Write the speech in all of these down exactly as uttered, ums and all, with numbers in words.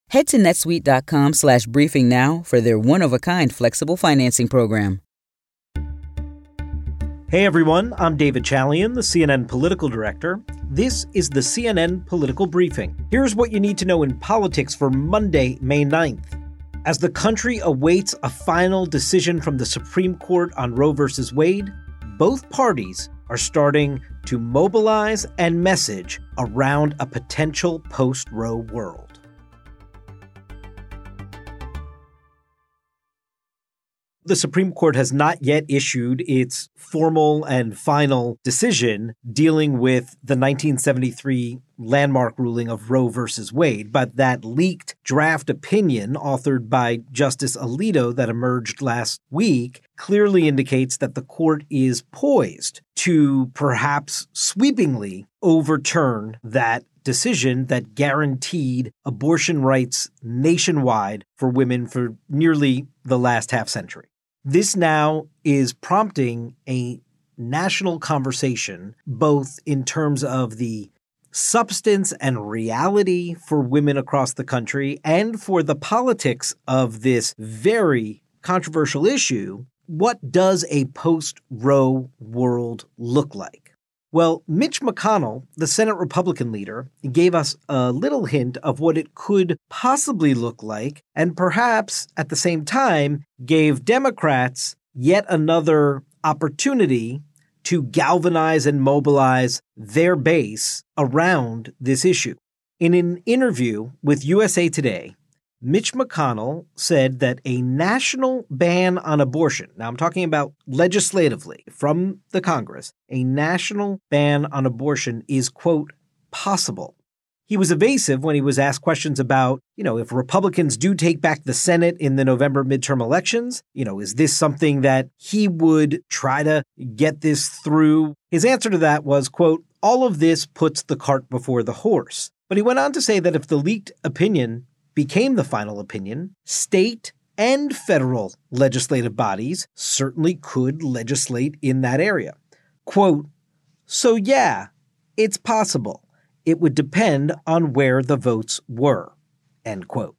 Head to netsuite.com slash briefing now for their one-of-a-kind flexible financing program. Hey everyone, I'm David Chalian, the C N N political director. This is the C N N Political Briefing. Here's what you need to know in politics for Monday, May ninth. As the country awaits a final decision from the Supreme Court on Roe v. Wade, both parties are starting to mobilize and message around a potential post-Roe world. The Supreme Court has not yet issued its formal and final decision dealing with the nineteen seventy-three landmark ruling of Roe v. Wade, but that leaked draft opinion authored by Justice Alito that emerged last week clearly indicates that the court is poised to perhaps sweepingly overturn that decision that guaranteed abortion rights nationwide for women for nearly the last half century. This now is prompting a national conversation, both in terms of the substance and reality for women across the country and for the politics of this very controversial issue. What does a post-Roe world look like? Well, Mitch McConnell, the Senate Republican leader, gave us a little hint of what it could possibly look like, and perhaps at the same time gave Democrats yet another opportunity to galvanize and mobilize their base around this issue. In an interview with U S A Today, Mitch McConnell said that a national ban on abortion, now I'm talking about legislatively from the Congress, a national ban on abortion is, quote, possible. He was evasive when he was asked questions about, you know, if Republicans do take back the Senate in the November midterm elections, you know, is this something that he would try to get this through? His answer to that was, quote, all of this puts the cart before the horse. But he went on to say that if the leaked opinion became the final opinion, state and federal legislative bodies certainly could legislate in that area. Quote, so yeah, it's possible. It would depend on where the votes were, end quote.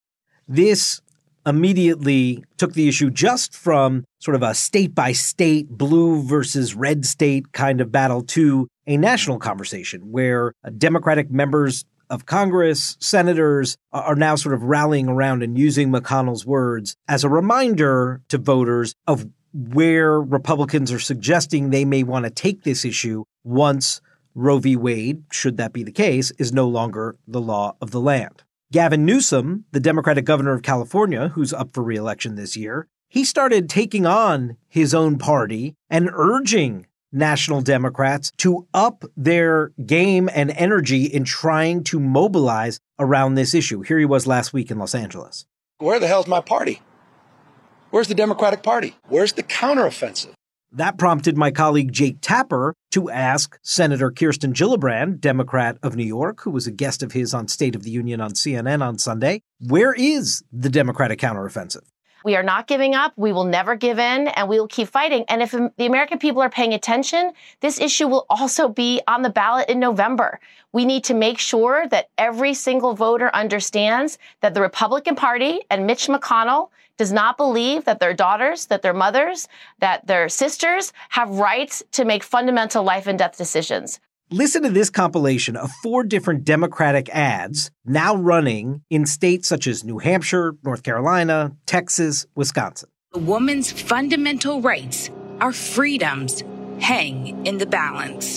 This immediately took the issue just from sort of a state-by-state, blue versus red state kind of battle to a national conversation where Democratic members of Congress, senators are now sort of rallying around and using McConnell's words as a reminder to voters of where Republicans are suggesting they may want to take this issue once Roe v. Wade, should that be the case, is no longer the law of the land. Gavin Newsom, the Democratic governor of California, who's up for re-election this year, he started taking on his own party and urging national Democrats to up their game and energy in trying to mobilize around this issue. Here he was last week in Los Angeles. Where the hell's my party? Where's the Democratic Party? Where's the counteroffensive? That prompted my colleague Jake Tapper to ask Senator Kirsten Gillibrand, Democrat of New York, who was a guest of his on State of the Union on C N N on Sunday, where is the Democratic counteroffensive? We are not giving up. We will never give in, and we will keep fighting. And if the American people are paying attention, this issue will also be on the ballot in November. We need to make sure that every single voter understands that the Republican Party and Mitch McConnell does not believe that their daughters, that their mothers, that their sisters have rights to make fundamental life and death decisions. Listen to this compilation of four different Democratic ads now running in states such as New Hampshire, North Carolina, Texas, Wisconsin. A woman's fundamental rights, our freedoms, hang in the balance.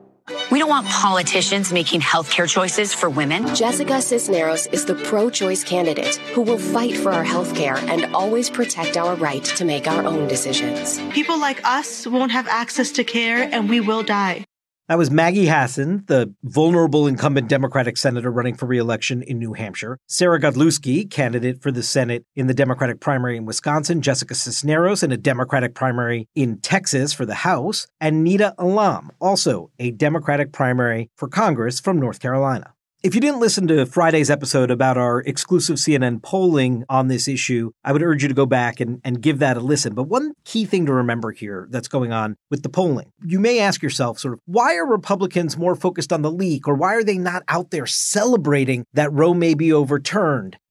We don't want politicians making healthcare choices for women. Jessica Cisneros is the pro-choice candidate who will fight for our healthcare and always protect our right to make our own decisions. People like us won't have access to care and we will die. That was Maggie Hassan, the vulnerable incumbent Democratic senator running for re-election in New Hampshire, Sarah Godlewski, candidate for the Senate in the Democratic primary in Wisconsin, Jessica Cisneros in a Democratic primary in Texas for the House, and Nita Alam, also a Democratic primary for Congress from North Carolina. If you didn't listen to Friday's episode about our exclusive C N N polling on this issue, I would urge you to go back and, and give that a listen. But one key thing to remember here that's going on with the polling, you may ask yourself sort of, why are Republicans more focused on the leak, or why are they not out there celebrating that Roe may be overturned?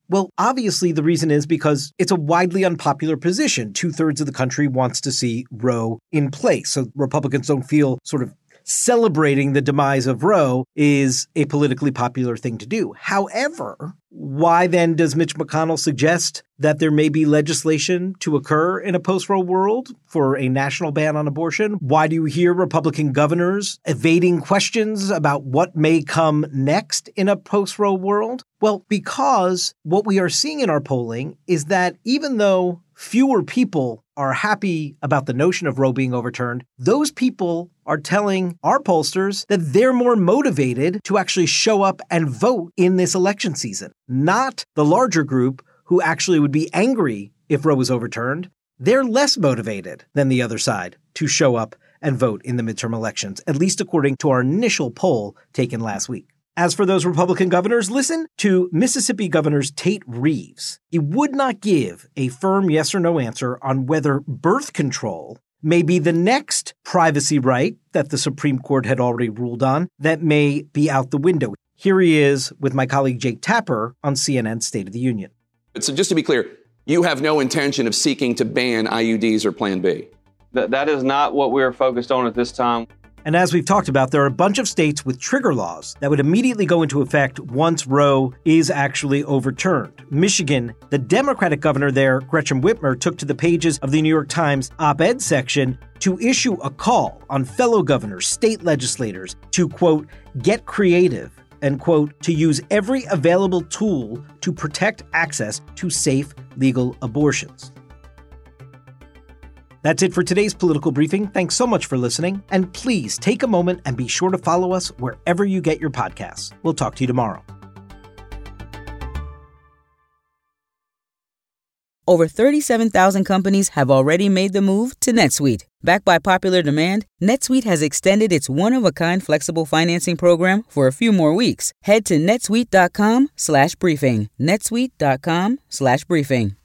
Well, obviously the reason is because it's a widely unpopular position. Two-thirds of the country wants to see Roe in place. So Republicans don't feel sort of celebrating the demise of Roe is a politically popular thing to do. However, why then does Mitch McConnell suggest that there may be legislation to occur in a post-Roe world for a national ban on abortion? Why do you hear Republican governors evading questions about what may come next in a post-Roe world? Well, because what we are seeing in our polling is that even though fewer people are happy about the notion of Roe being overturned, those people are telling our pollsters that they're more motivated to actually show up and vote in this election season. Not the larger group who actually would be angry if Roe was overturned. They're less motivated than the other side to show up and vote in the midterm elections, at least according to our initial poll taken last week. As for those Republican governors, listen to Mississippi Governor Tate Reeves. He would not give a firm yes or no answer on whether birth control may be the next privacy right that the Supreme Court had already ruled on that may be out the window. Here he is with my colleague Jake Tapper on C N N's State of the Union. So just to be clear, you have no intention of seeking to ban I U Ds or Plan B? Th- that is not what we're focused on at this time. And as we've talked about, there are a bunch of states with trigger laws that would immediately go into effect once Roe is actually overturned. Michigan, the Democratic governor there, Gretchen Whitmer, took to the pages of the New York Times op-ed section to issue a call on fellow governors, state legislators to, quote, get creative and, quote, to use every available tool to protect access to safe legal abortions. That's it for today's political briefing. Thanks so much for listening. And please take a moment and be sure to follow us wherever you get your podcasts. We'll talk to you tomorrow. Over thirty-seven thousand companies have already made the move to NetSuite. Backed by popular demand, NetSuite has extended its one-of-a-kind flexible financing program for a few more weeks. Head to netsuite.com slash briefing. netsuite.com slash briefing.